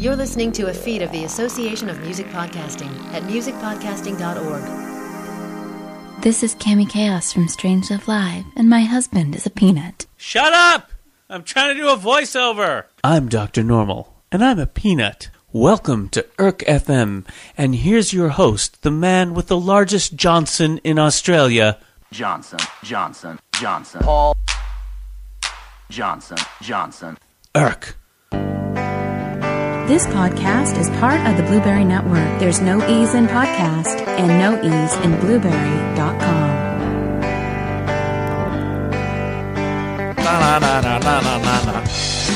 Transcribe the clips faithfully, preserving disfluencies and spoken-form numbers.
You're listening to a feed of the Association of Music Podcasting at music podcasting dot org. This is Cami Chaos from Strange Love Live, and my husband is a peanut. Shut up! I'm trying to do a voiceover. I'm Doctor Normal, and I'm a peanut. Welcome to I R C F M, and here's your host, the man with the largest Johnson in Australia. Johnson, Johnson, Johnson. Paul Johnson, Johnson. I R C. This podcast is part of the Blueberry Network. There's no E's in podcast and no E's in blueberry dot com. Na na na na na na na.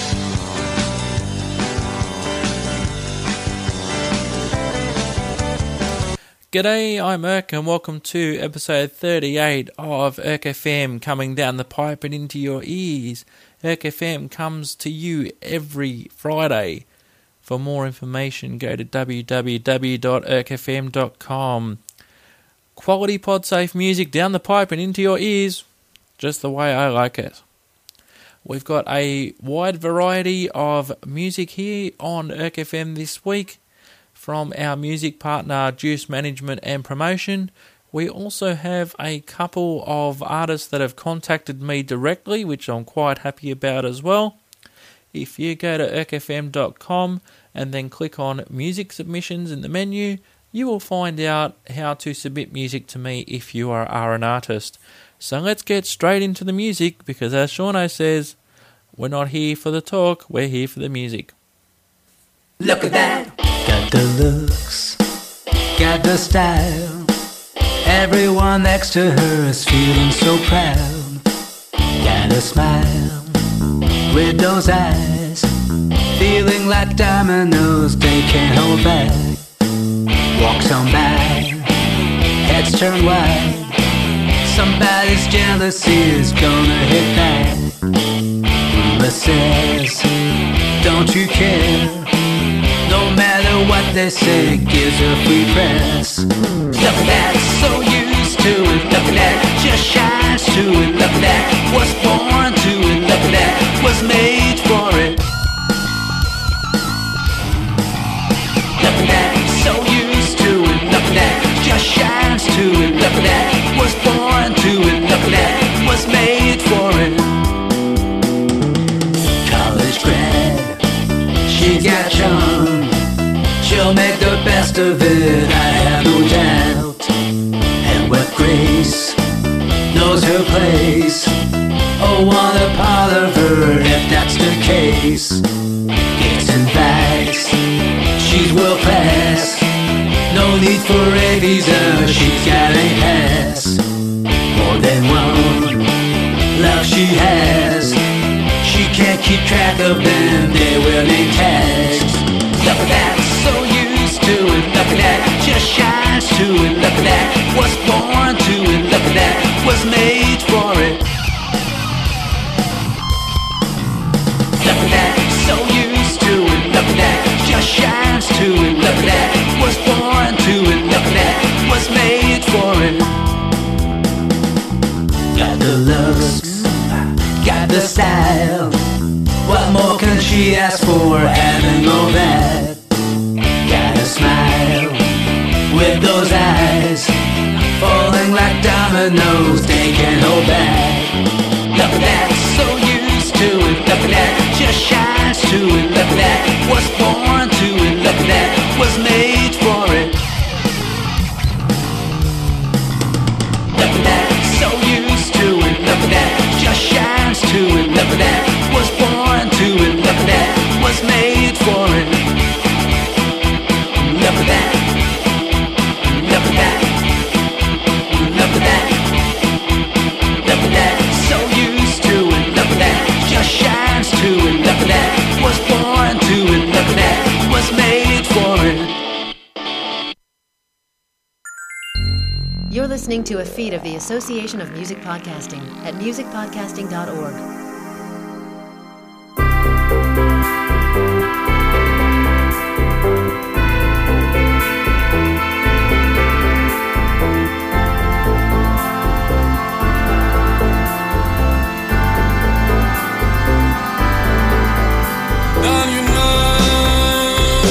G'day, I'm I R C and welcome to episode thirty-eight of I R C F M, coming down the pipe and into your ears. I R C F M comes to you every Friday. For more information, go to w w w dot i r c f m dot com. Quality pod-safe music down the pipe and into your ears, just the way I like it. We've got a wide variety of music here on I R C F M this week from our music partner Juice Management and Promotion. We also have a couple of artists that have contacted me directly, which I'm quite happy about as well. If you go to i r c f m dot com and then click on Music Submissions in the menu, you will find out how to submit music to me if you are, are an artist. So let's get straight into the music, because as Shauno says, we're not here for the talk, we're here for the music. Look at that! Got the looks, got the style. Everyone next to her is feeling so proud. Got a smile with those eyes, feeling like dominoes, they can't hold back. Walks on by, heads turn wide. Somebody's jealousy is gonna hit back. Rumor says, don't you care? No matter what they say, gives her free press. Look at that, so used to it. Look at that, just shines to it. Look at that, was born to it. Look at that, was made for it. Look at that, so used to it. Look at that, just shines to it. Look at that, was born to it. Look at that, was made for it. College grad, she got charm. She'll make the best of it, I have no doubt. And with grace, knows her place. Oh, wanna part of her if that's the case. Gets advice, she's world class. No need for a visa, she's got a pass. More than one love she has. She can't keep track of them, they will name tags. Look at that, so used to it. Look at that, just shines to it. Look at that, was born to it. Look at that, was made for it. Look at that, so used to it. Look at that, just shines to it. Look at that, was born to it. Look at that, was made for it. Got the looks, got the style. What more can she ask for, having all that? Got a smile with those eyes, falling like dominoes, they can't hold back. Look at that, so used to it. Look at that, just shines to it. Look at that, was born to it. Look at that, was made for it. Look at that, so used to it. Look at that, just shines to it. Look at that, was born to it. Look at that, was made for it. Look at that. Look at that. Look at that. Look at that, so used to it. Look at that, just shines to it. Look at that, was born to it. Look at that, was made for it. You're listening to a feed of the Association of Music Podcasting at music podcasting dot org. Now you know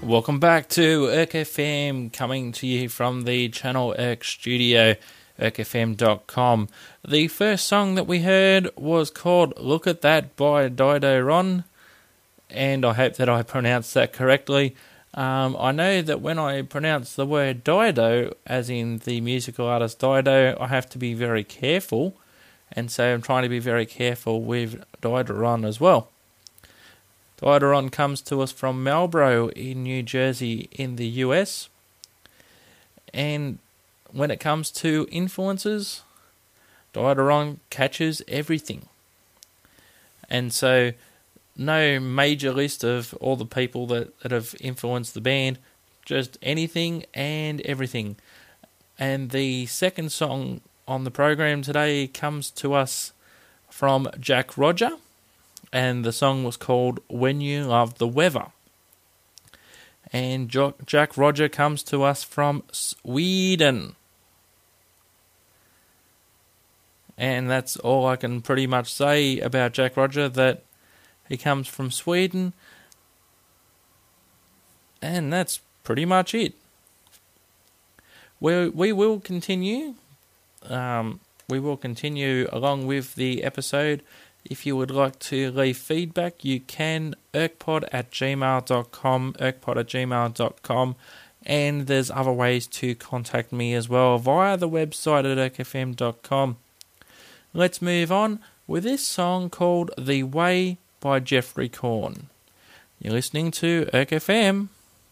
Welcome back to Erk F M, coming to you from the Channel Erk studio, erk f m dot com. The first song that we heard was called Look at That by Dido Ron, and I hope that I pronounced that correctly. Um, I know that when I pronounce the word Dido, as in the musical artist Dido, I have to be very careful, and so I'm trying to be very careful with Dido Ron as well. Dido Ron comes to us from Marlborough in New Jersey in the U S. And when it comes to influences, Dido Ron catches everything. And so no major list of all the people that, that have influenced the band, just anything and everything. And the second song on the program today comes to us from Jack Roger, and the song was called When You Love the Weather. And jo- Jack Roger comes to us from Sweden. And that's all I can pretty much say about Jack Roger, that he comes from Sweden. And that's pretty much it. We, we will continue. Um, we will continue along with the episode. If you would like to leave feedback, you can, erkpod at gmail dot com, erkpod at gmail dot com, and there's other ways to contact me as well via the website at erk f m dot com. Let's move on with this song called The Way by Jeffrey Korn. You're listening to Erk F M.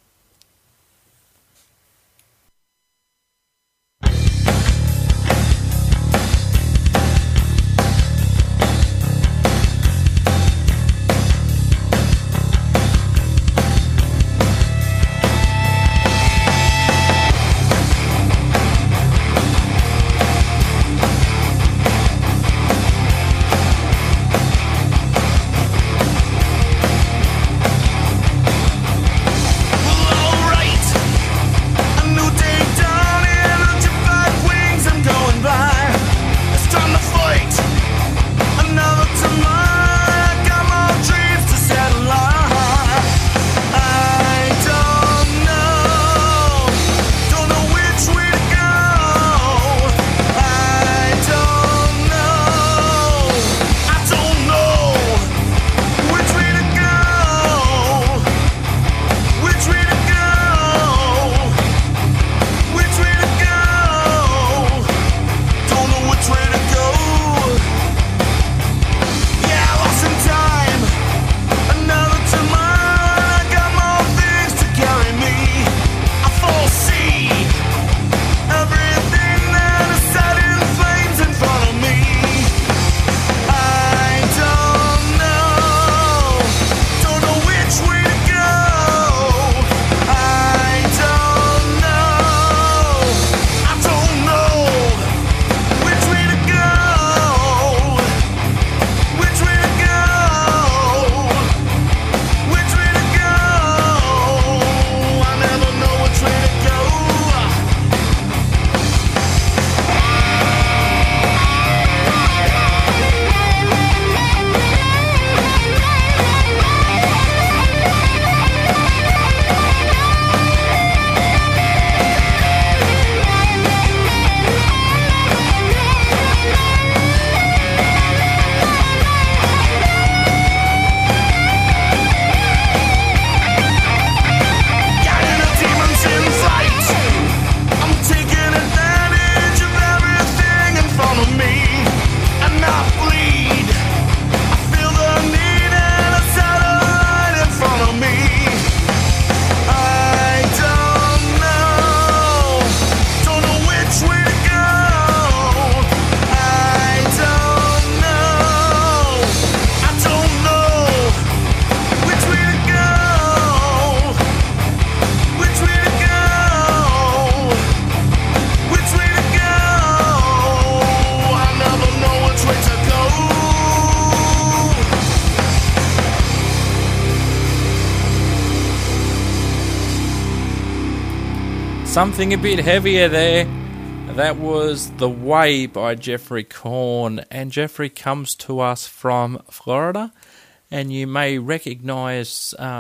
Something a bit heavier there. That was The Way by Jeffrey Korn, and Jeffrey comes to us from Florida, and you may recognise um,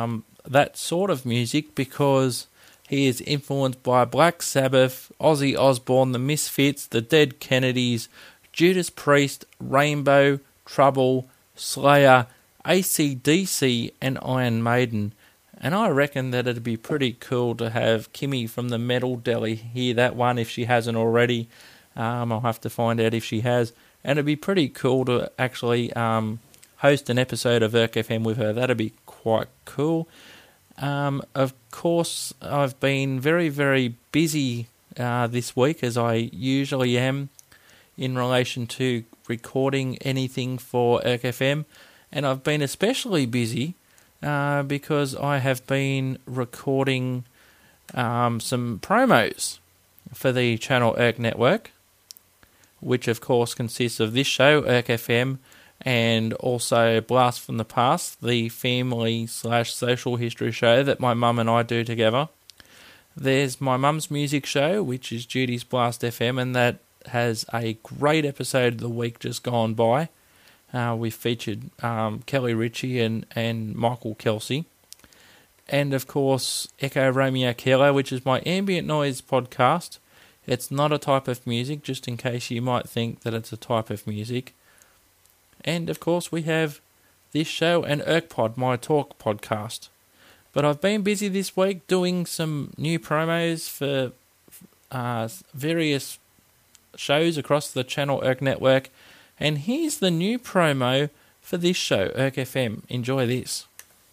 that sort of music because he is influenced by Black Sabbath, Ozzy Osbourne, The Misfits, The Dead Kennedys, Judas Priest, Rainbow, Trouble, Slayer, A C D C and Iron Maiden. And I reckon that it'd be pretty cool to have Kimmy from the Metal Deli hear that one if she hasn't already. Um, I'll have to find out if she has. And it'd be pretty cool to actually um, host an episode of Irk F M with her. That'd be quite cool. Um, of course, I've been very, very busy uh, this week, as I usually am, in relation to recording anything for Irk F M. And I've been especially busy uh, because I have been recording um, some promos for the Channel Irk Network, which of course consists of this show, Irk F M, and also Blast from the Past, the family slash social history show that my mum and I do together. There's my mum's music show, which is Judy's Blast F M, and that has a great episode of the week just gone by. Uh, we featured um, Kelly Ritchie and, and Michael Kelsey. And of course, Echo Romeo Kilo, which is my ambient noise podcast. It's not a type of music, just in case you might think that it's a type of music. And of course, we have this show and IrkPod, my talk podcast. But I've been busy this week doing some new promos for uh, various shows across the Channel Irk Network. And here's the new promo for this show, Irk F M. Enjoy this.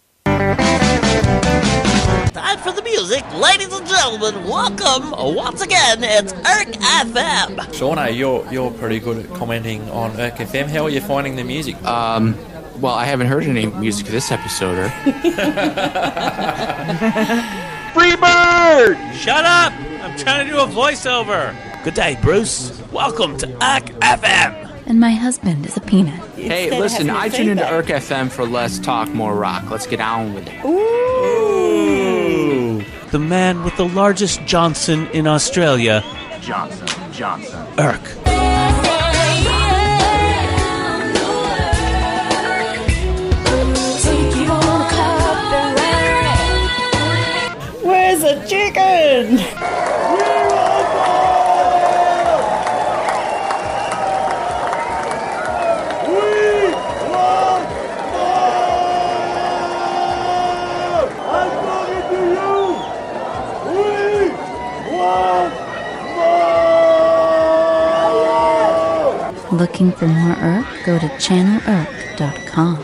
Time for the music, ladies and gentlemen. Welcome once again. It's Irk F M. Shauna, you're you're pretty good at commenting on Irk F M. How are you finding the music? Um, well, I haven't heard any music this episode. Or... Free bird! Shut up! I'm trying to do a voiceover. Good day, Bruce. Welcome to Irk F M. And my husband is a peanut. Hey, listen, I tune into Irk F M for less talk, more rock. Let's get on with it. Ooh. The man with the largest Johnson in Australia. Johnson, Johnson. Irk. Where's the chicken? Looking for more Irk? Go to channel irk dot com.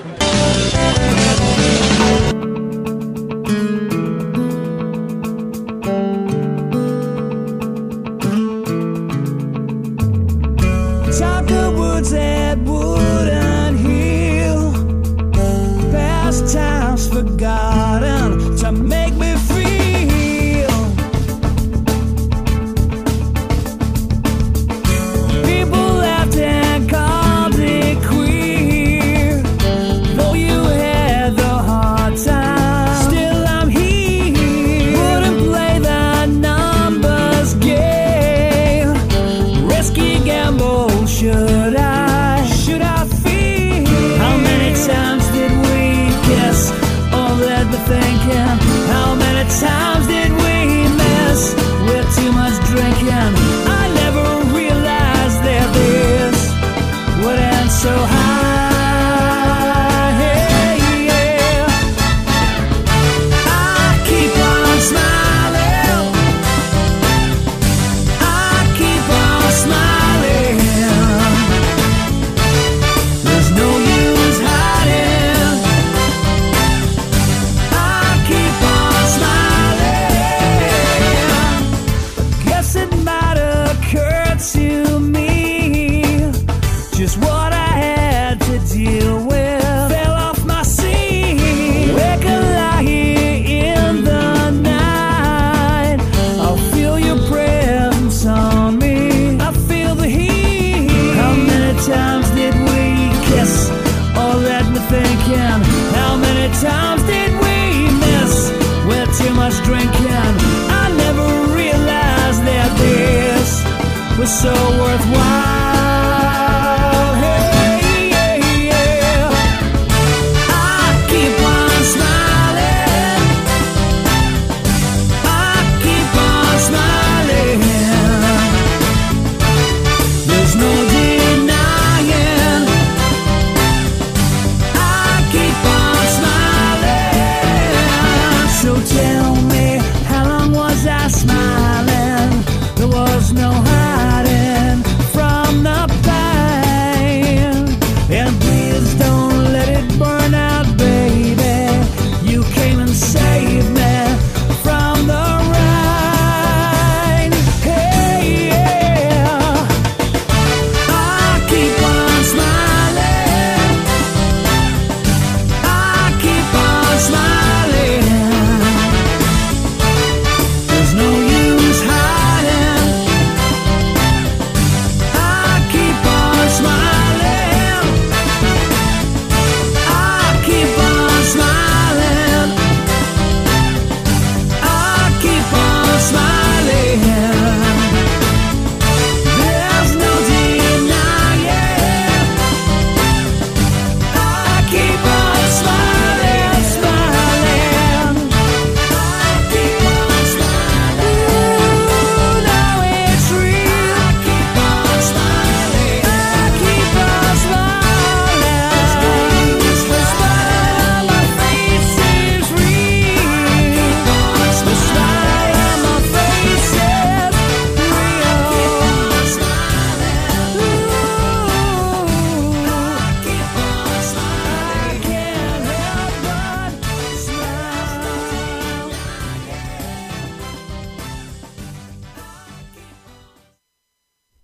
Talker woods at Wooden Hill, past times forgotten to make me feel. People laughed and called it queer.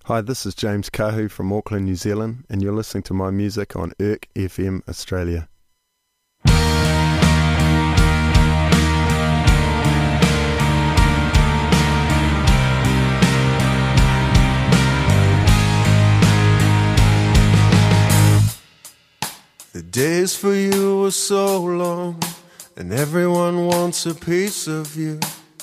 Hi, this is James Kahu from Auckland, New Zealand, and you're listening to my music on I R C F M Australia. The days for you were so long, and everyone wants a piece of you.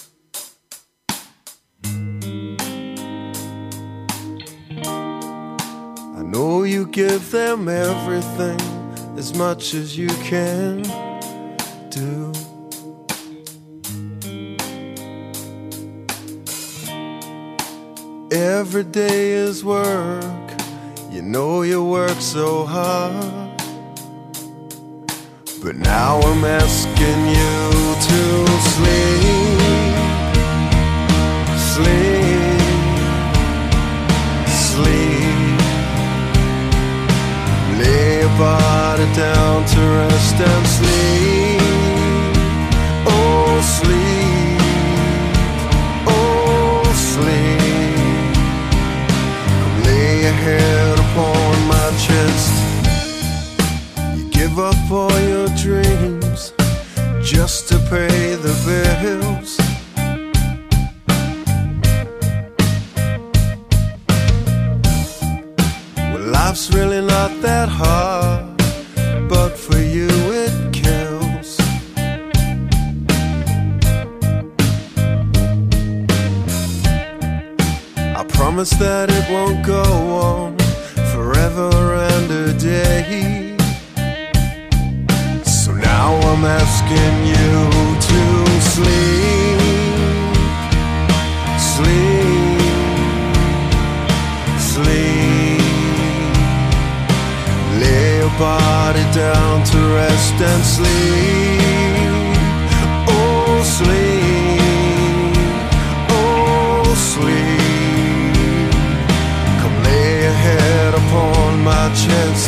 I know you give them everything, as much as you can do. Every day is work, you know you work so hard. But now I'm asking you to sleep, sleep, sleep. Lay your body down to rest and sleep. Oh, sleep, oh, sleep. Come lay your head upon my chest. Give up all your dreams just to pay the bills. Well, life's really not that hard, but for you it kills. I promise that it won't go on forever and a day. Now I'm asking you to sleep, sleep, sleep. Lay your body down to rest and sleep. Oh, sleep, oh, sleep. Come lay your head upon my chest.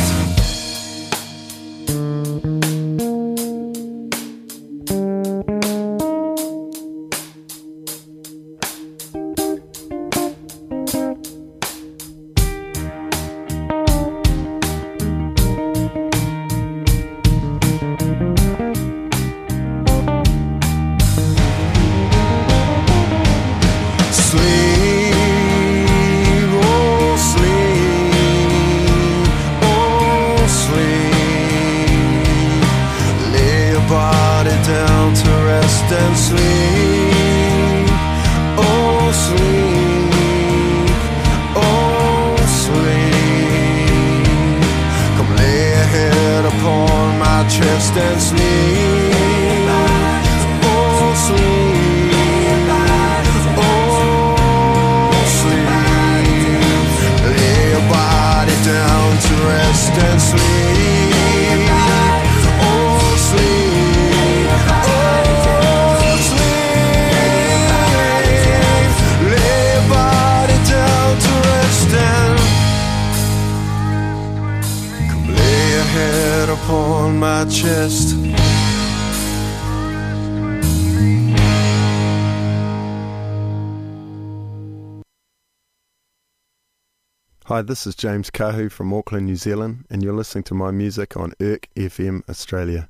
Hi, this is James Kahu from Auckland, New Zealand, and you're listening to my music on I R C F M Australia.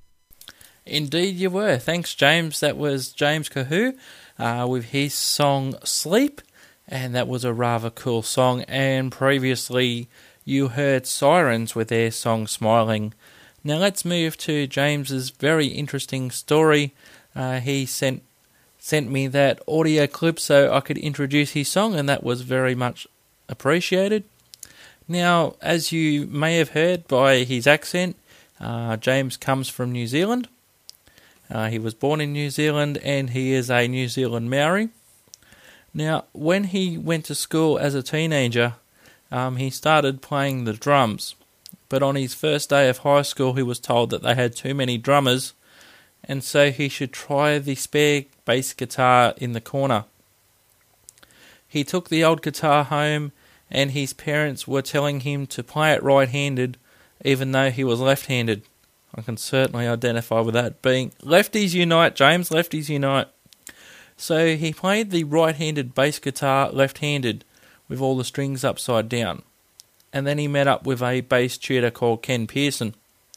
Indeed you were. Thanks, James. That was James Kahu uh, with his song Sleep, and that was a rather cool song. And previously you heard Sirens with their song Smiling. Now let's move to James's very interesting story. Uh, he sent sent me that audio clip so I could introduce his song, and that was very much appreciated. Now, as you may have heard by his accent, uh, James comes from New Zealand. Uh, he was born in New Zealand and he is a New Zealand Maori. Now, when he went to school as a teenager, um, he started playing the drums. But on his first day of high school, he was told that they had too many drummers, and so he should try the spare bass guitar in the corner. He took the old guitar home, and his parents were telling him to play it right-handed, even though he was left-handed. I can certainly identify with that. Being lefties unite, James, lefties unite. So he played the right-handed bass guitar left-handed, with all the strings upside down. And then he met up with a bass tutor called Ken Pearson.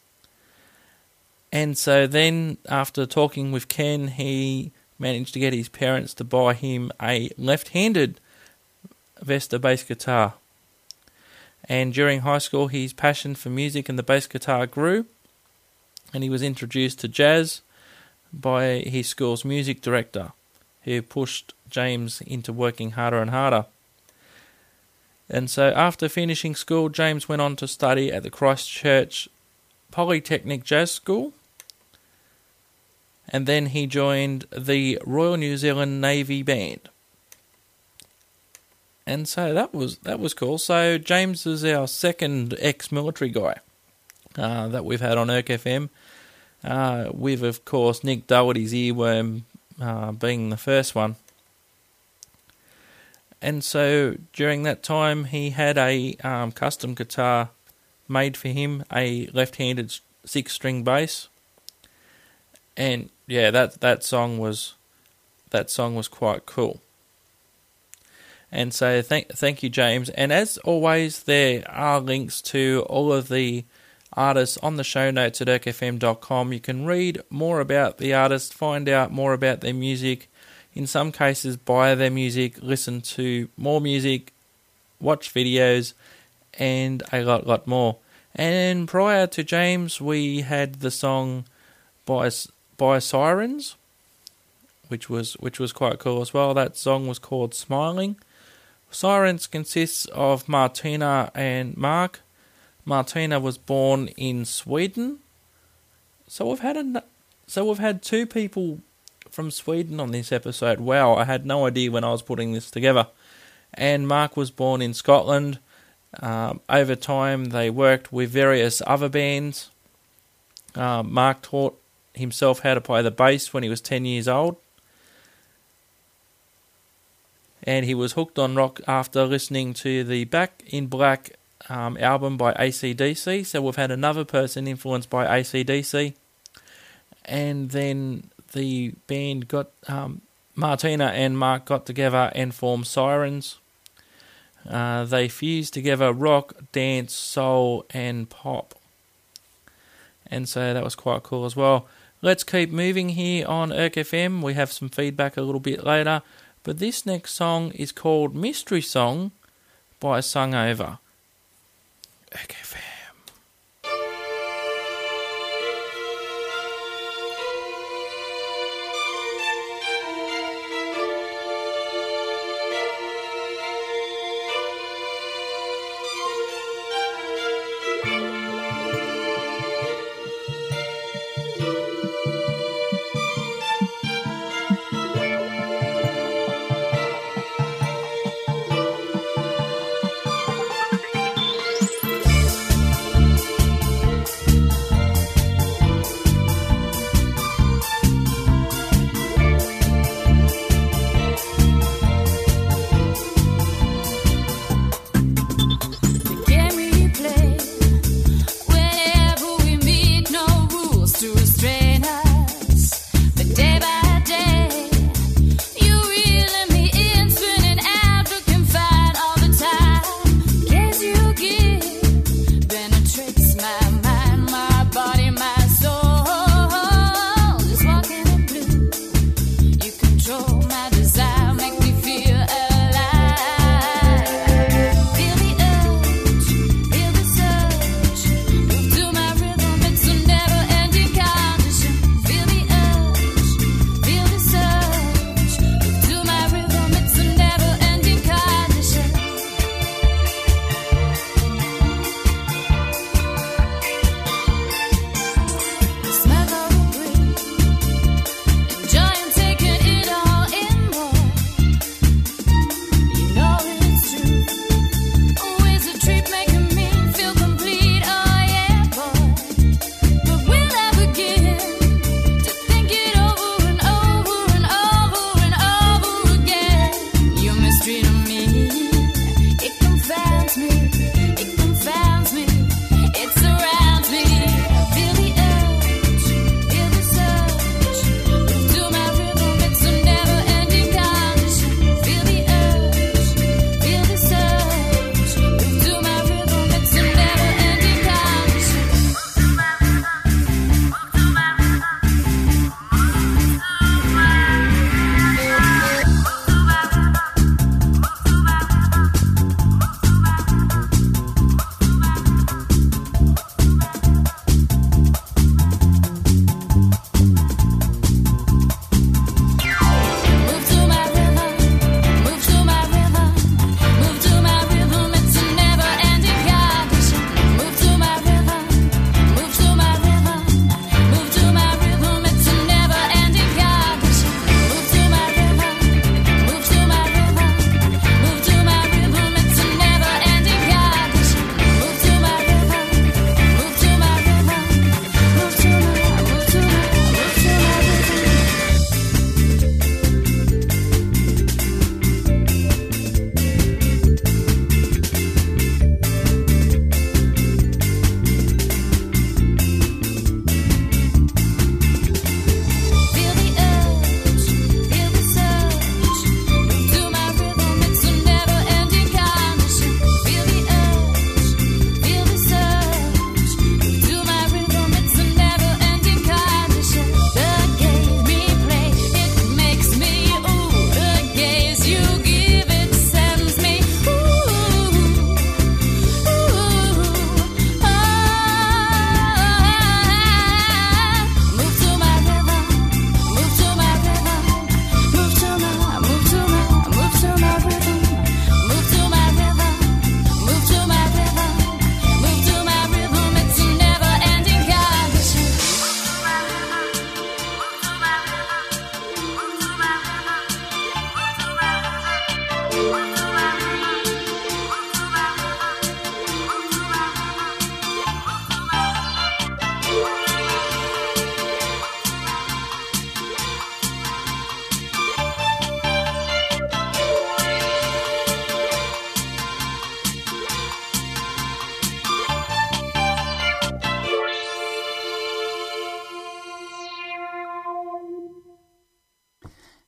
And so then, after talking with Ken, he managed to get his parents to buy him a left-handed Vesta bass guitar. And during high school, his passion for music and the bass guitar grew, and he was introduced to jazz by his school's music director, who pushed James into working harder and harder. And so after finishing school, James went on to study at the Christchurch Polytechnic Jazz School, and then he joined the Royal New Zealand Navy Band. And so that was that was cool. So James is our second ex-military guy uh, that we've had on Irk F M, uh, with, of course, Nick Doherty's Earworm uh, being the first one. And so during that time, he had a um, custom guitar made for him, a left-handed six-string bass. And yeah, that that song was that song was quite cool. And so thank thank you, James. And as always, there are links to all of the artists on the show notes at irk f m dot com. You can read more about the artists, find out more about their music. In some cases, buy their music, listen to more music, watch videos, and a lot, lot more. And prior to James, we had the song by by Sirens, which was which was quite cool as well. That song was called Smiling. Sirens consists of Martina and Mark. Martina was born in Sweden, so we've had a so we've had two people from Sweden on this episode. Wow, I had no idea when I was putting this together. And Mark was born in Scotland. Um, over time, they worked with various other bands. Uh, Mark taught himself how to play the bass when he was ten years old. And he was hooked on rock after listening to the Back in Black um, album by A C D C. So we've had another person influenced by A C D C. And then the band got, um, Martina and Mark got together and formed Sirens. Uh, they fused together rock, dance, soul, and pop. And so that was quite cool as well. Let's keep moving here on Irk F M. We have some feedback a little bit later. But this next song is called Mystery Song by Sung Over. Irk F M.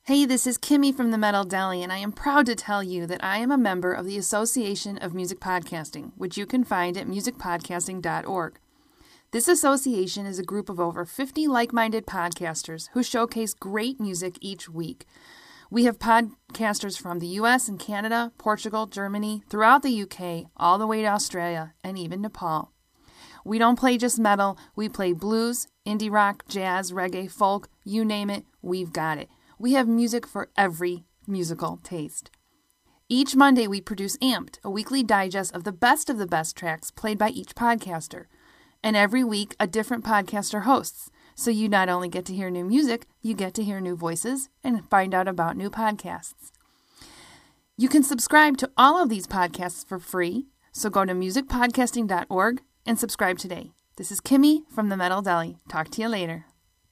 Hey, this is Kimmy from the Metal Deli, and I am proud to tell you that I am a member of the Association of Music Podcasting, which you can find at music podcasting dot org. This association is a group of over fifty like-minded podcasters who showcase great music each week. We have podcasters from the U S and Canada, Portugal, Germany, throughout the U K, all the way to Australia, and even Nepal. We don't play just metal, we play blues, indie rock, jazz, reggae, folk, you name it, we've got it. We have music for every musical taste. Each Monday we produce Amped, a weekly digest of the best of the best tracks played by each podcaster. And every week a different podcaster hosts, so you not only get to hear new music, you get to hear new voices and find out about new podcasts. You can subscribe to all of these podcasts for free, so go to music podcasting dot org and subscribe today. This is Kimmy from the Metal Deli. Talk to you later.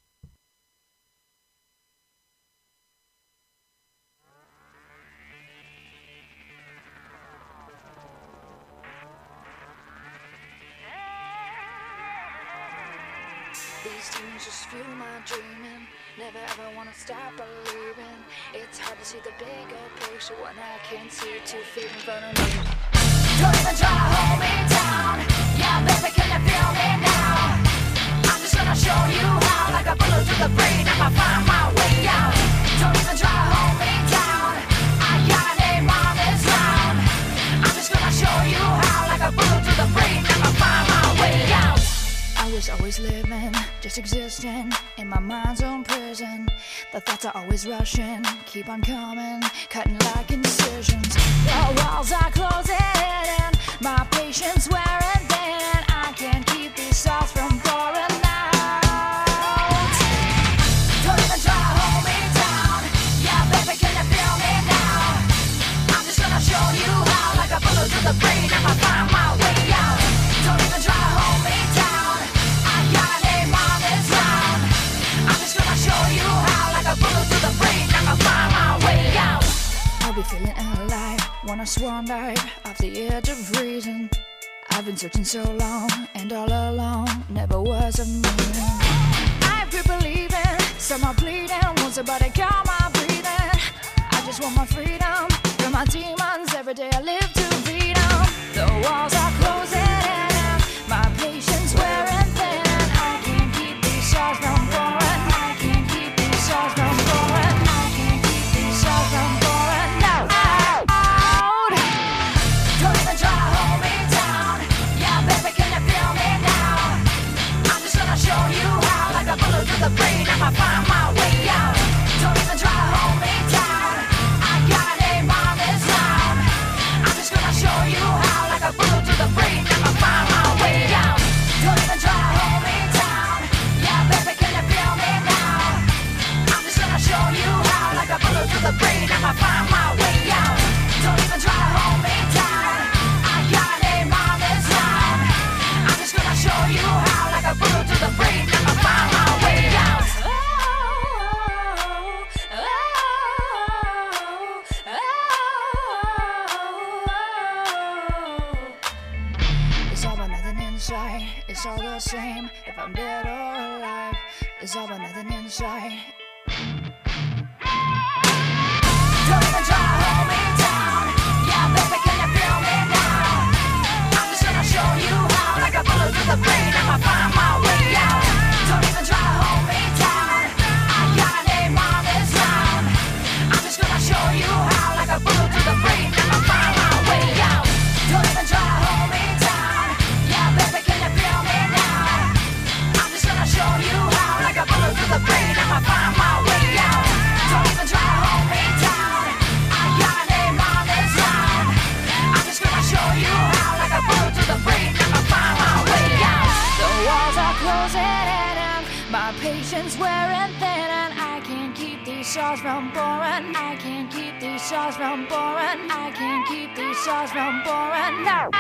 These tunes just fuel my dreaming. Never ever wanna stop believing. It's hard to see the bigger picture when I can't see two feet in front of me. Don't even try to hold me down. Yeah, baby, can you feel me now? I'm just gonna show you how. Like a bullet through the brain, I'ma find my way out. Don't even try to hold me down. I got a name on this round. I'm just gonna show you how. Like a bullet through the brain, I'ma find my way out. I was always living, just existing in my mind's own prison. The thoughts are always rushing, keep on coming, cutting like incisions. The walls are closing in, my patience wearing thin. I can't keep these thoughts from pouring out. Don't even try to hold me down. Yeah, baby, can you feel me now? I'm just gonna show you how. Like a bullet through the brain, I'ma find my way out. Don't even try to hold me down. I'll be feeling alive, wanna swan dive off the edge of reason. I've been searching so long, and all along, never was a meaning. I quit believing, some are bleeding, won't somebody calm my breathing. I just want my freedom, from my demons, every day I live to beat them. The walls are closing in, my patience wearing thin. I can't keep these stars from pouring, I can't keep these stars from pouring, I can't keep these stars from pouring. The brain, I'ma find my way out. Don't even try to hold me down. I got a name on this round. I'm just gonna show you how. Like a bullet to the brain, I'ma find my way out. Don't even try to hold me down. Yeah, baby, can you feel me now? I'm just gonna show you how. Like a bullet to the brain, I'ma find my way out. Don't even try to hold me down. I got a name on this round. I'm just gonna show you how. Like a bullet to the brain, I'ma find my way out. It's all but nothing inside. It's all the same if I'm dead or alive. It's all but nothing inside. Don't even try to hold me down. Yeah, baby, can you feel me now? I'm just gonna show you how. Like a bullet through the brain, I'ma find my way out. Don't even try to hold me down. I got a name on this round. I'm just gonna show you how. Like a bullet through the brain, I'ma find my way out. Don't even try to hold me down. Yeah, baby, can you feel me now? I'm just gonna show you how. Like a bullet through the brain, I'ma find my way out. Don't even try to hold me down. I got a name on this round. I'm just gonna show you how. Like a bullet through the brain, I'ma find my way out. The walls are closing in, my patience wearing thin, and I can't keep these stars from pouring. I can't keep these stars from pouring. I can't keep these stars from pouring. Out.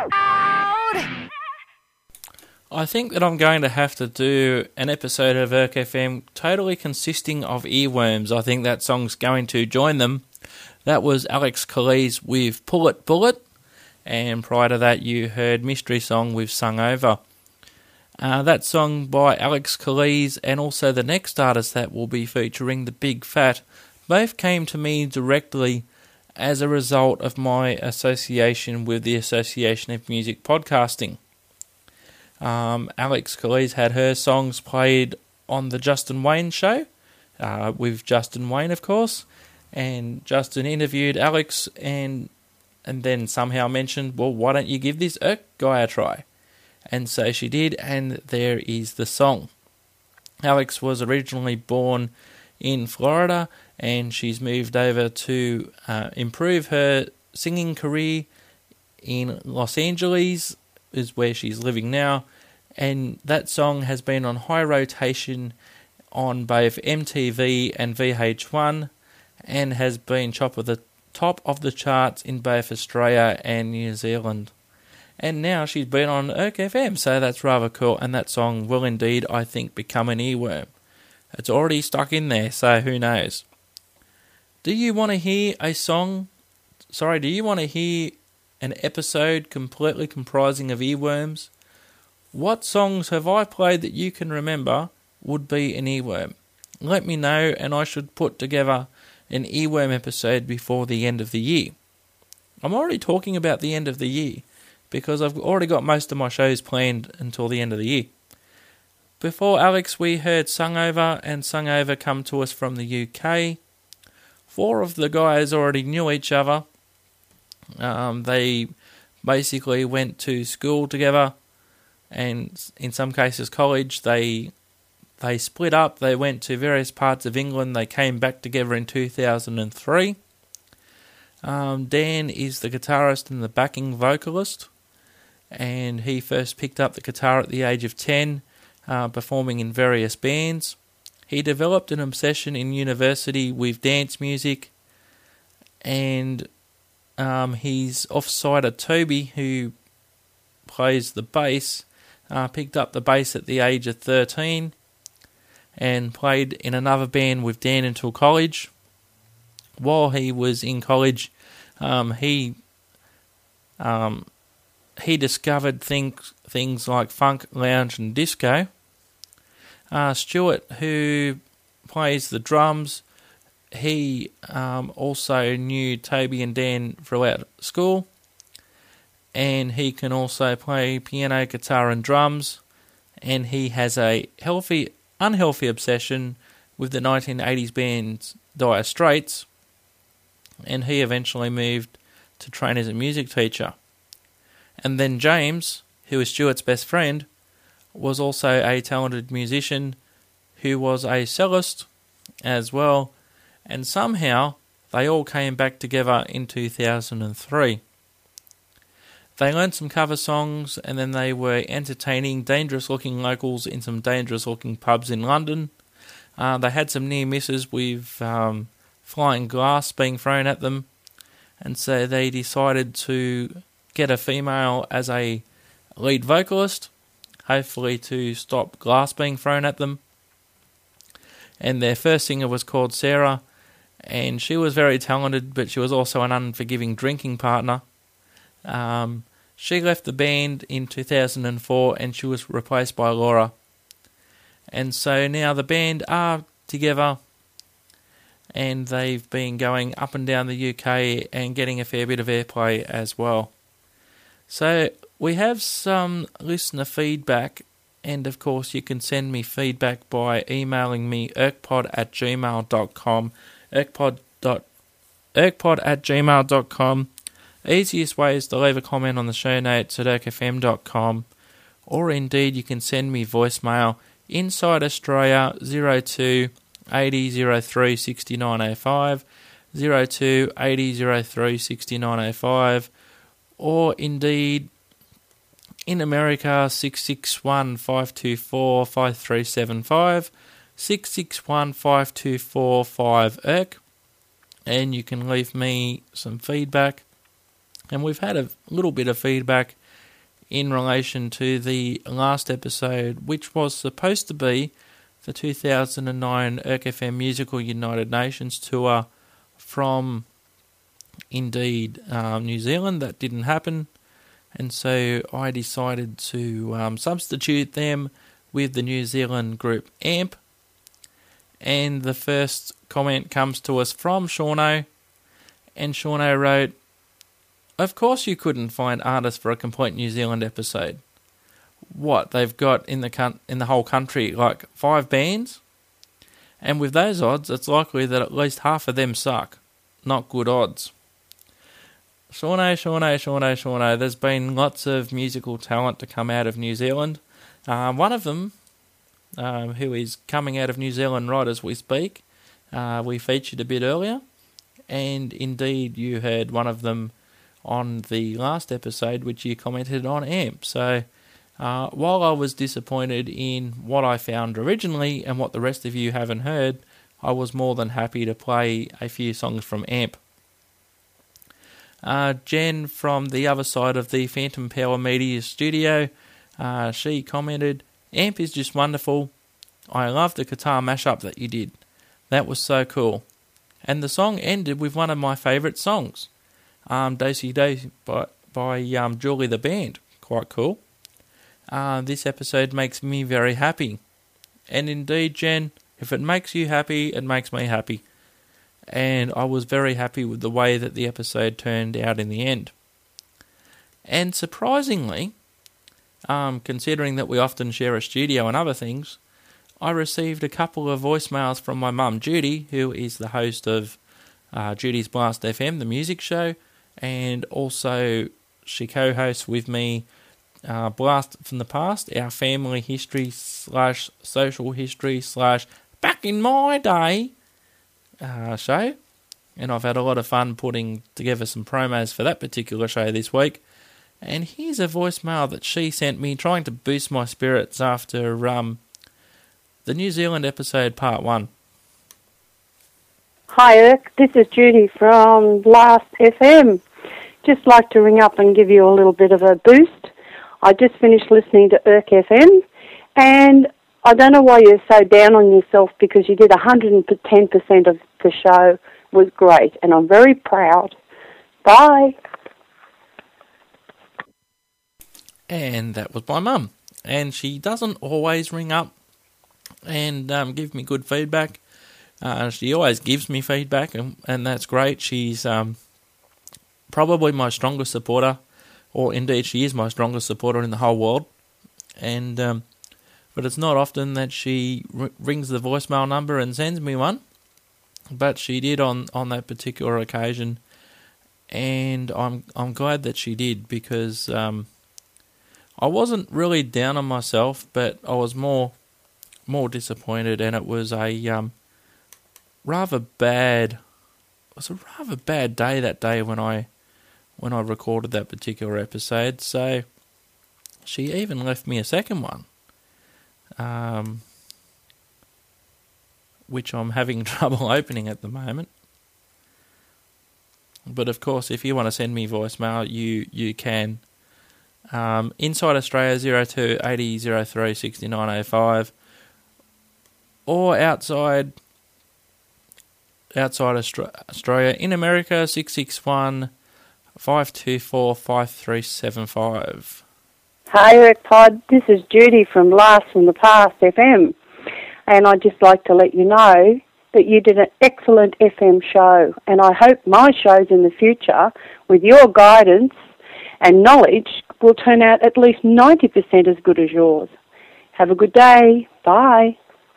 I think that I'm going to have to do an episode of Urk F M totally consisting of earworms. I think that song's going to join them. That was Alex Calise with Pull It, Pull It. And prior to that, you heard Mystery Song with Sung Over. Uh, that song by Alex Calise, and also the next artist that will be featuring, the Big Fat both came to me directly as a result of my association with the Association of Music Podcasting. Um, Alex Calise had her songs played on the Justin Wayne show, uh, with Justin Wayne, of course, and Justin interviewed Alex and and then somehow mentioned, well, why don't you give this Irk guy a try? And so she did, and there is the song. Alex was originally born in Florida, and she's moved over to uh, improve her singing career in Los Angeles, is where she's living now, and that song has been on high rotation on both M T V and V H one, and has been top of the top of the charts in both Australia and New Zealand. And now she's been on Irk F M, so that's rather cool, and that song will indeed, I think, become an earworm. It's already stuck in there, so who knows. Do you want to hear a song, sorry, do you want to hear an episode completely comprising of earworms? What songs have I played that you can remember would be an earworm? Let me know, and I should put together an earworm episode before the end of the year. I'm already talking about the end of the year, because I've already got most of my shows planned until the end of the year. Before Alex, we heard Sung Over, and Sung Over come to us from the U K. Four of the guys already knew each other. Um, they basically went to school together, and in some cases college. They They split up, they went to various parts of England, they came back together in two thousand three. Um, Dan is the guitarist and the backing vocalist, and he first picked up the guitar at the age of ten, uh, performing in various bands. He developed an obsession in university with dance music, and um, his off-sider Toby, who plays the bass, uh, picked up the bass at the age of thirteen, and played in another band with Dan until college. While he was in college, um, he um, he discovered things things like funk, lounge, and disco. Uh, Stuart, who plays the drums, he um, also knew Toby and Dan throughout school, and he can also play piano, guitar, and drums. And he has a healthy unhealthy obsession with the nineteen eighties band Dire Straits, and he eventually moved to train as a music teacher. And then James, who is Stuart's best friend, was also a talented musician who was a cellist as well, and somehow they all came back together in two thousand three. They learned some cover songs, and then they were entertaining dangerous-looking locals in some dangerous-looking pubs in London. Uh, they had some near misses with um, flying glass being thrown at them, and so they decided to get a female as a lead vocalist, hopefully to stop glass being thrown at them. And their first singer was called Sarah, and she was very talented, but she was also an unforgiving drinking partner. Um, she left the band in two thousand four, and she was replaced by Laura. And so now the band are together, and they've been going up and down the U K and getting a fair bit of airplay as well. So we have some listener feedback, and of course you can send me feedback by emailing me irkpod at gmail dot com, irkpod, irkpod at gmail dot com. Easiest way is to leave a comment on the show notes at irk f m dot com, or indeed you can send me voicemail inside Australia zero two eighty zero three sixty-nine oh five, zero two eighty zero three sixty-nine oh five, or indeed in America six six one five two four five three seven five, six six one five two four five irk, and you can leave me some feedback. And we've had a little bit of feedback in relation to the last episode, which was supposed to be the two thousand nine Irk F M Musical United Nations tour from, indeed, um, New Zealand. That didn't happen, and so I decided to um, substitute them with the New Zealand group A M P. And the first comment comes to us from Shauno, and Shauno wrote, "Of course you couldn't find artists for a complete New Zealand episode. What, they've got in the con- in the whole country like five bands? And with those odds, it's likely that at least half of them suck. Not good odds." Shauno, Shauno, Shauno, Shauno, there's been lots of musical talent to come out of New Zealand. Uh, one of them, um, who is coming out of New Zealand right as we speak, uh, we featured a bit earlier, and indeed you heard one of them on the last episode, which you commented on AMP. So uh, while I was disappointed in what I found originally and what the rest of you haven't heard, I was more than happy to play a few songs from AMP. Uh, Jen from the other side of the Phantom Power Media studio, uh, she commented, "AMP is just wonderful. I love the guitar mashup that you did. That was so cool. And the song ended with one of my favourite songs, um, Dosey Dosey by, by um, Julie the Band. Quite cool. Uh, this episode makes me very happy." And indeed, Jen, if it makes you happy, it makes me happy. And I was very happy with the way that the episode turned out in the end. And surprisingly, um, considering that we often share a studio and other things, I received a couple of voicemails from my mum, Judy, who is the host of uh, Judy's Blast F M, the music show, and also she co-hosts with me uh, Blast from the Past, our family history slash social history slash back in my day Uh, show, and I've had a lot of fun putting together some promos for that particular show this week. And here's a voicemail that she sent me trying to boost my spirits after um, the New Zealand episode part one. Hi Irk, this is Judy from Blast F M. Just like to ring up and give you a little bit of a boost. I just finished listening to Irk F M, and I don't know why you're so down on yourself, because you did one hundred ten percent of the show was great, and I'm very proud. Bye. And that was my mum. And she doesn't always ring up and um, give me good feedback. Uh, she always gives me feedback, and, and that's great. She's um, probably my strongest supporter, or indeed she is my strongest supporter in the whole world. And um, but it's not often that she r- rings the voicemail number and sends me one. But she did on, on that particular occasion, and I'm I'm glad that she did, because um, I wasn't really down on myself, but I was more more disappointed, and it was a um, rather bad it was a rather bad day that day when I when I recorded that particular episode. So she even left me a second one. Um. Which I'm having trouble opening at the moment. But of course, if you want to send me voicemail, you you can. Um, inside Australia, zero two eight zero zero three six nine zero five, or outside outside Australia, in America, six six one five two four five three seven five. Hi Eric Pod, this is Judy from Blast from the Past F M. And I'd just like to let you know that you did an excellent F M show, and I hope my shows in the future, with your guidance and knowledge, will turn out at least ninety percent as good as yours. Have a good day. Bye.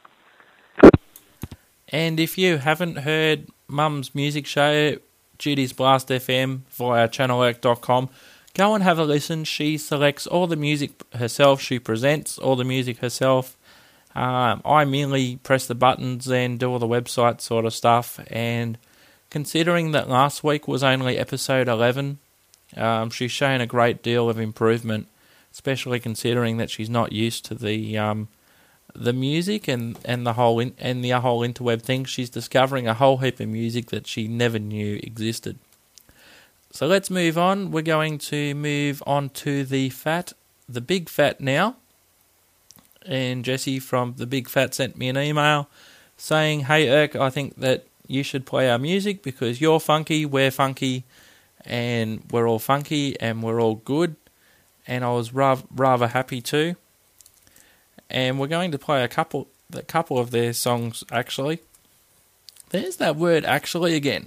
And if you haven't heard Mum's music show, Judy's Blast F M, via channel erk dot com, go and have a listen. She selects all the music herself. She presents all the music herself. Um, I merely press the buttons and do all the website sort of stuff, and considering that last week was only episode eleven, um, she's shown a great deal of improvement, especially considering that she's not used to the um, the music and, and the whole in, and the whole interweb thing. She's discovering a whole heap of music that she never knew existed. So let's move on. We're going to move on to the fat, the big fat now. And Jesse from the Big Fat sent me an email saying, "Hey Irk, I think that you should play our music because you're funky, we're funky, and we're all funky and we're all good." And I was rather, rather happy too. And we're going to play a couple a couple of their songs, actually. There's that word actually again.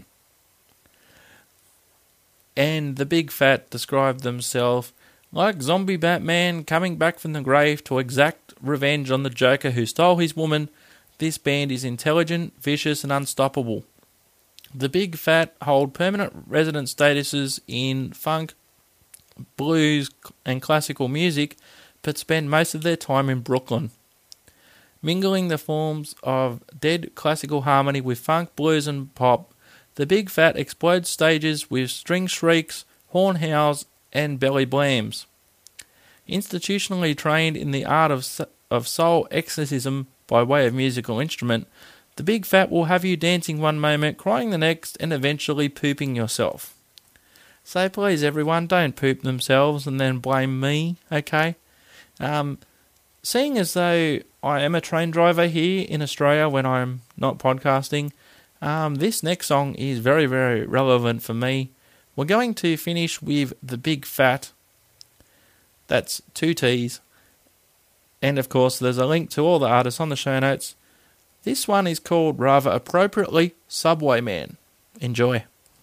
And the Big Fat described themselves like zombie Batman coming back from the grave to exact revenge on the Joker who stole his woman. This band is intelligent, vicious and unstoppable. The Big Fat hold permanent resident statuses in funk, blues and classical music, but spend most of their time in Brooklyn. Mingling the forms of dead classical harmony with funk, blues and pop, the Big Fat explodes stages with string shrieks, horn howls and belly blams. Institutionally trained in the art of of soul exorcism by way of musical instrument, the Big Fat will have you dancing one moment, crying the next, and eventually pooping yourself. So please, everyone, don't poop themselves and then blame me, okay? Um, seeing as though I am a train driver here in Australia when I'm not podcasting, um, this next song is very, very relevant for me. We're going to finish with the Big Fat. That's two T's. And of course, there's a link to all the artists on the show notes. This one is called, rather appropriately, Subway Man. Enjoy.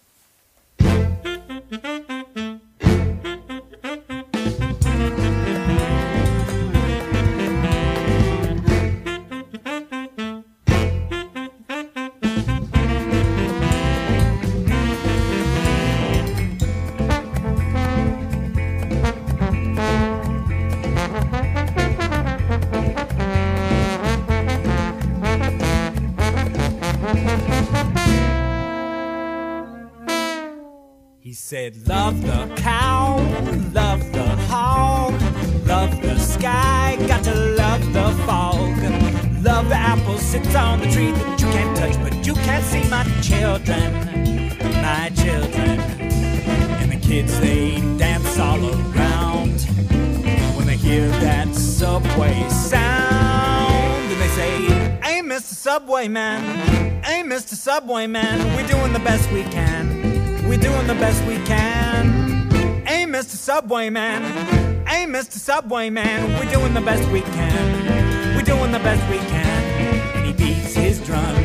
Said, love the cow, love the hog, love the sky, got to love the fog. Love the apple sits on the tree that you can't touch, but you can't see my children, my children. And the kids, they dance all around when they hear that subway sound. And they say, hey, Mister Subway Man, hey, Mister Subway Man, we're doing the best we can. We're doing the best we can. Hey, Mister Subway Man. Hey, Mister Subway Man. We're doing the best we can. We're doing the best we can. And he beats his drum.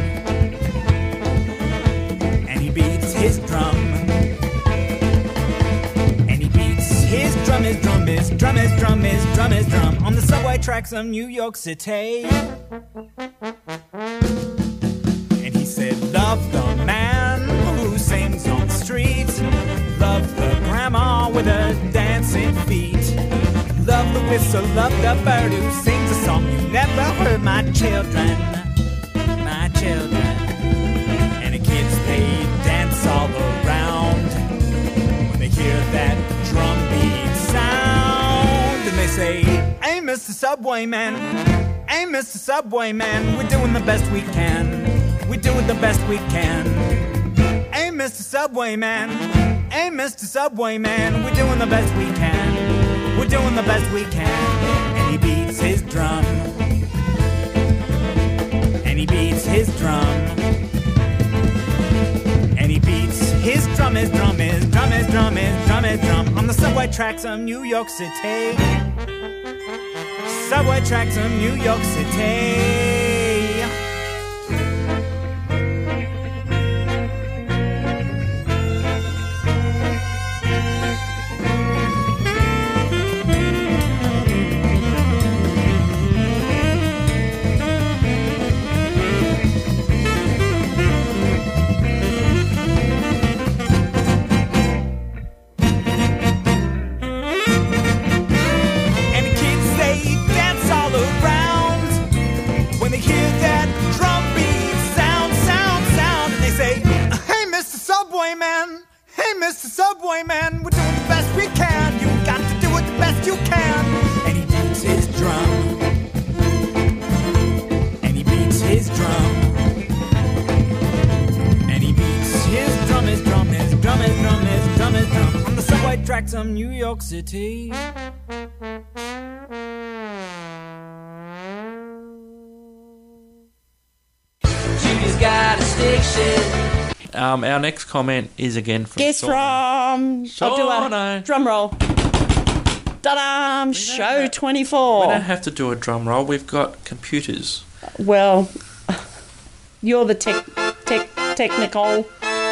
And he beats his drum. And he beats his drum, his drum, his drum, his drum, his drum, his drum. On the subway tracks of New York City. And he said, love the man who sings on the street. Love the grandma with her dancing feet. Love the whistle, love the bird who sings a song you never heard. My children, my children. And the kids, they dance all around when they hear that drum beat sound. And they say, hey, Mister Subway Man. Hey, Mister Subway Man. We're doing the best we can. We're doing the best we can. Hey, Mister Subway Man. Hey, Mister Subway Man. We're doing the best we can. We're doing the best we can. And he beats his drum. And he beats his drum. And he beats his drum, his drum, his drum, his drum, his drum, his drum. On the subway tracks of New York City. Subway tracks of New York City. Subway Man, we're doing the best we can. You got to do it the best you can. And he beats his drum. And he beats his drum. And he beats his drum, his drum, his drum, his drum, his drum, his drum. On the subway tracks of New York City. Judy's got a station. Um, our next comment is again from Guess from... I'll do a drum roll. Ta-da! Show twenty-four. We don't have to do a drum roll. We've got computers. Well, you're the tech, tech, technical.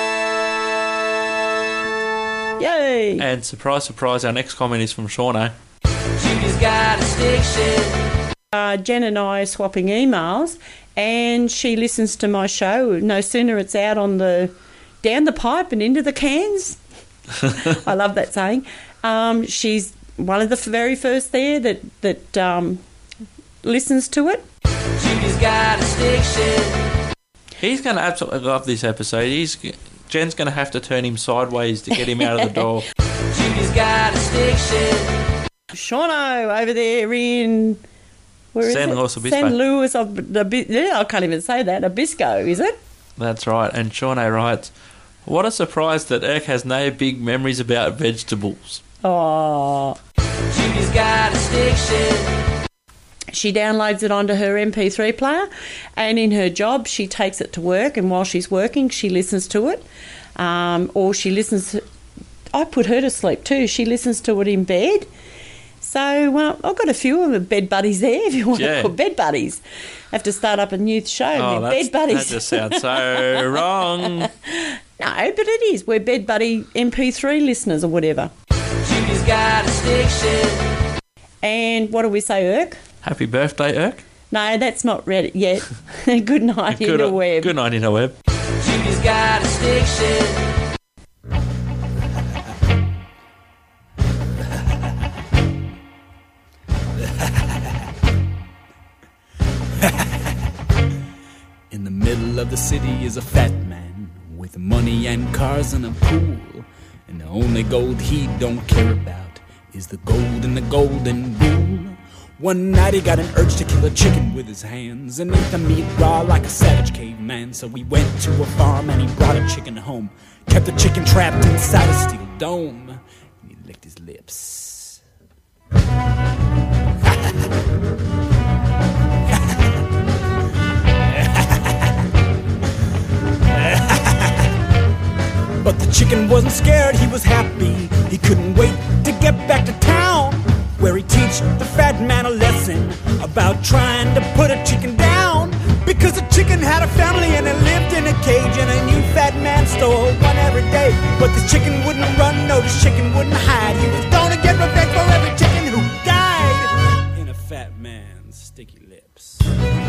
Yay! And surprise, surprise, our next comment is from Shawnee. She's got a stick shift. Uh, Jen and I are swapping emails, and she listens to my show. No sooner it's out on the down the pipe and into the cans. I love that saying. Um, she's one of the very first there that that um, listens to it. She's got a stick shift. He's going to absolutely love this episode. He's Jen's going to have to turn him sideways to get him out of the door. She's got a stick shift. Shauno over there in where is San it? Luis Obispo. San Luis Obispo. Yeah, I can't even say that. Obispo, is it? That's right. And Shawnee writes, "What a surprise that Irk has no big memories about vegetables." Oh. She's got a stick shift. She downloads it onto her M P three player, and in her job she takes it to work, and while she's working she listens to it, um, or she listens to, I put her to sleep too. She listens to it in bed. So well, I've got a few of the bed buddies there, if you want Yeah. to call bed buddies. Have to start up a new show. Oh, They're that's, bed buddies. that just sounds so wrong. No, but it is. We're bed buddy M P three listeners or whatever. She's got a stick shift. And what do we say, Irk? Happy birthday, Irk. No, that's not read yet. Good night, Good, interweb. good night, interweb. She's got a stick shift. In the middle of the city is a fat man with money and cars and a pool. And the only gold he don't care about is the gold in the golden rule. One night he got an urge to kill a chicken with his hands and eat the meat raw like a savage caveman. So he went to a farm and he brought a chicken home. Kept the chicken trapped inside a steel dome. And he licked his lips. But the chicken wasn't scared, he was happy. He couldn't wait to get back to town, where he teach the fat man a lesson about trying to put a chicken down. Because the chicken had a family and it lived in a cage, and a new fat man stole one every day. But this chicken wouldn't run, no, this chicken wouldn't hide. He was gonna get revenge for every chicken who died in a fat man's sticky lips.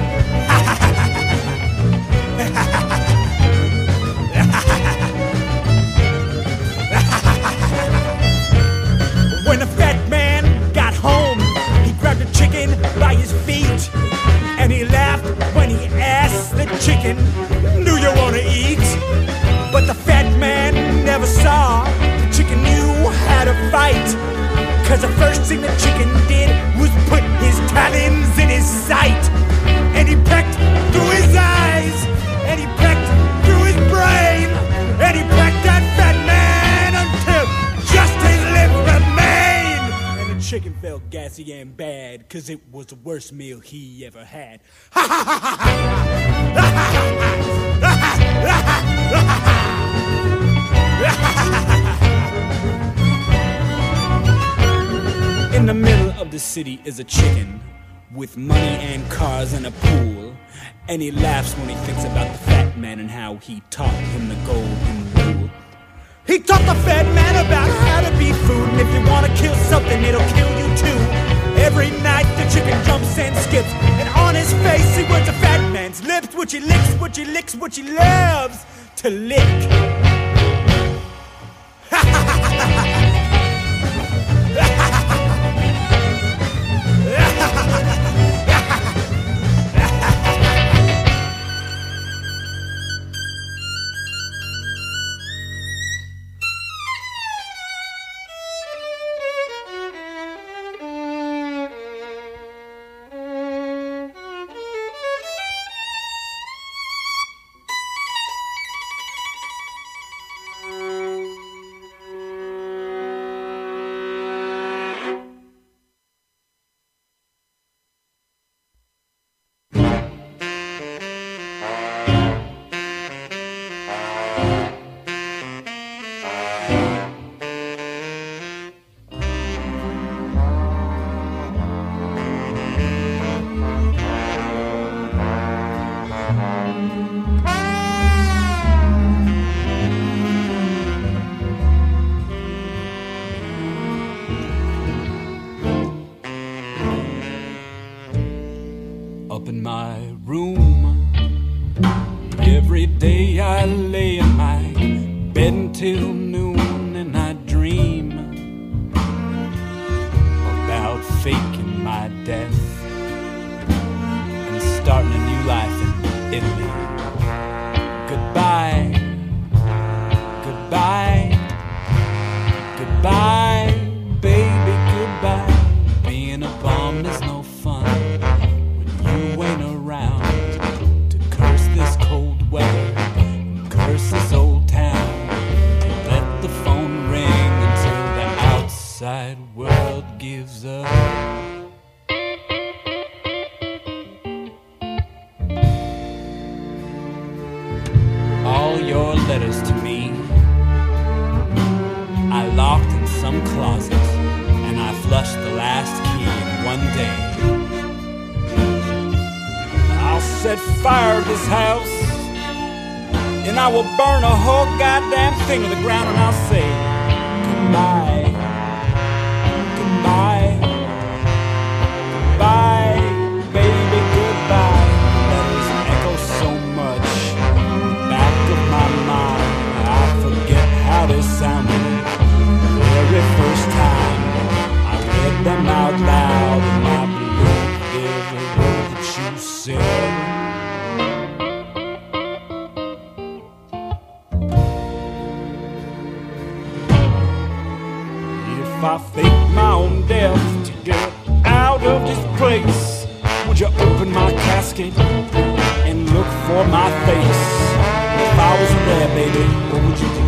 When the fat man got home, he grabbed a chicken by his feet, and he laughed when he asked the chicken, "Do you want to eat?" But the fat man never saw the chicken knew how to fight, cause the first thing the chicken did was put his talons in his sight. And he pecked through his eyes, and he pecked through his brain, and he pecked that fat man until just his lips remained. And the chicken felt gassy and bad, cause it was the worst meal he ever had. In the middle of the city is a chicken with money and cars and a pool, and he laughs when he thinks about the fat man and how he taught him the golden rule. He taught the fat man about how to be food, and if you want to kill something, it'll kill you too. Every night the chicken jumps and skips, and on his face he wears the fat man's lips, which he licks, which he licks, which he loves to lick. room. Every day I lay in my bed until noon and I dream about faking my death and starting a new life in Italy. Goodbye, goodbye, goodbye, baby, goodbye. Being a bum is no fun when you ain't around to curse this cold weather, curse this old town, and let the phone ring until the outside world gives up. All your letters to me I locked in some closet, and I flushed the last key in one day. I'll set fire to this house, and I will burn a whole goddamn thing to the ground, and I'll say goodbye, goodbye, goodbye, baby, goodbye. Letters echo so much in the back of my mind, I forget how they sounded the very first time I read them out loud, and I believed every word that you said. If I fake my own death to get out of this place, would you open my casket and look for my face? If I wasn't there, baby, what would you do?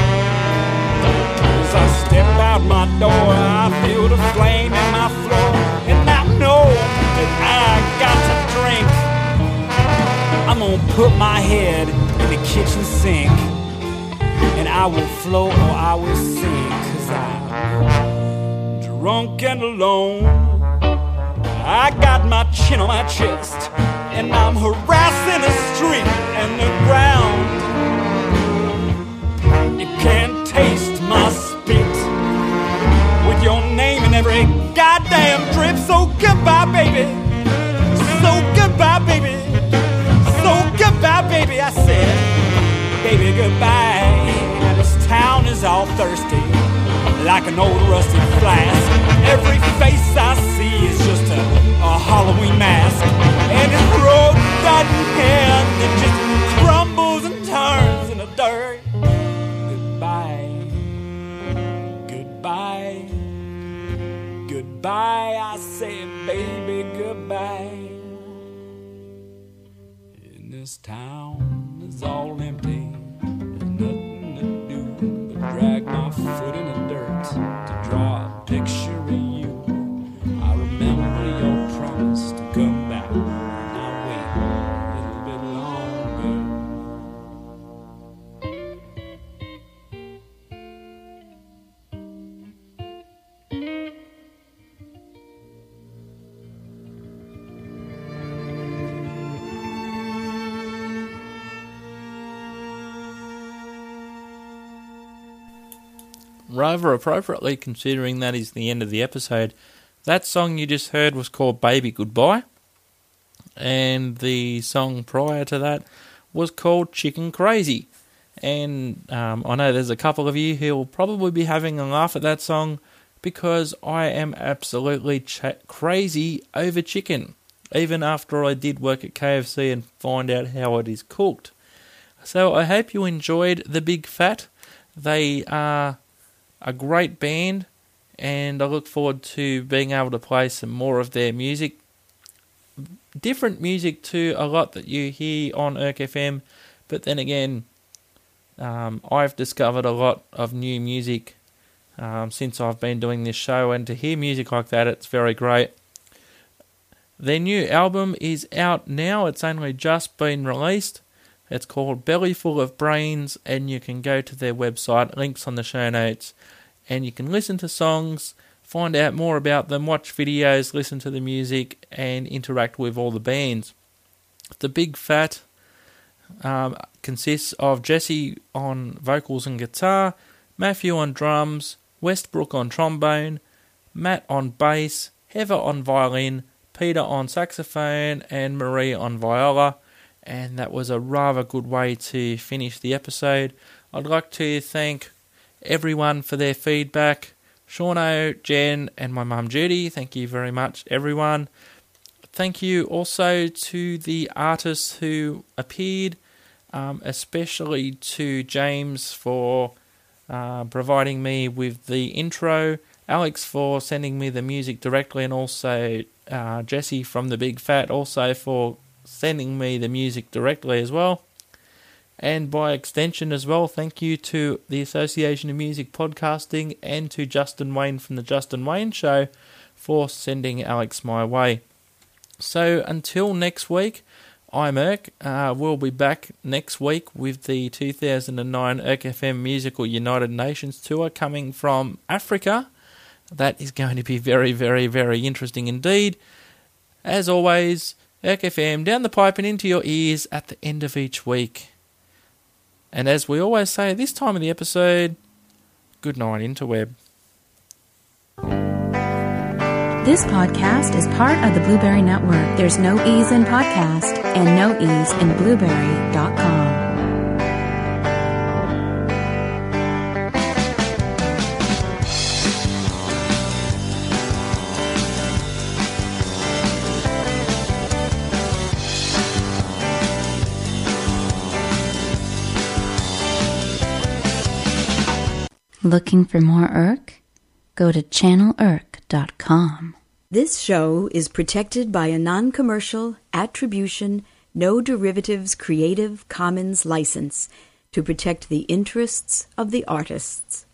As I step out my door, I feel the flame in my floor, and I know that I got to drink. I'm gonna put my head in the kitchen sink, and I will float or I will sink, 'cause I'm drunk and alone. I got my chin on my chest, and I'm harassing the street and the ground. You can't taste my spit with your name in every goddamn drip. So goodbye, baby. So goodbye, baby. So goodbye, baby. I said, baby, goodbye. This town is all thirsty, like an old rusty flask. Every face I see is just a, a Halloween mask, and this road doesn't end, it just crumbles and turns in the dirt. Goodbye, goodbye, goodbye. I say, baby, goodbye. And this town is all empty, there's nothing to do but drag my foot in the dirt to draw a picture of you. I remember your promise to come back, and I'll wait a little bit longer. Rather appropriately, considering that is the end of the episode, that song you just heard was called Baby Goodbye, and the song prior to that was called Chicken Crazy. And um, I know there's a couple of you who will probably be having a laugh at that song, because I am absolutely ch- crazy over chicken, even after I did work at K F C and find out how it is cooked. So I hope you enjoyed The Big Fat. They are a great band, and I look forward to being able to play some more of their music. Different music to a lot that you hear on Erk F M, but then again, um, I've discovered a lot of new music um, since I've been doing this show, and to hear music like that, it's very great. Their new album is out now, it's only just been released. It's called Belly Full of Brains, and you can go to their website, links on the show notes, and you can listen to songs, find out more about them, watch videos, listen to the music, and interact with all the bands. The Big Fat um, consists of Jesse on vocals and guitar, Matthew on drums, Westbrook on trombone, Matt on bass, Heather on violin, Peter on saxophone, and Marie on viola. And that was a rather good way to finish the episode. I'd like to thank everyone for their feedback. Shauno, Jen, and my mum Judy, thank you very much, everyone. Thank you also to the artists who appeared, um, especially to James for uh, providing me with the intro, Alex for sending me the music directly, and also uh, Jesse from The Big Fat also for sending me the music directly as well. And by extension as well, thank you to the Association of Music Podcasting and to Justin Wayne from The Justin Wayne Show for sending Alex my way. So until next week, I'm Irk. Uh, we'll be back next week with the two thousand nine Irk F M Musical United Nations Tour coming from Africa. That is going to be very, very, very interesting indeed. As always, Irk F M down the pipe and into your ears at the end of each week. And as we always say at this time of the episode, good night, interweb. This podcast is part of the Blueberry Network. There's no ease in podcast and no ease in blueberry dot com. Looking for more Irk? Go to channel irk dot com. This show is protected by a non-commercial, attribution, no derivatives Creative Commons license to protect the interests of the artists.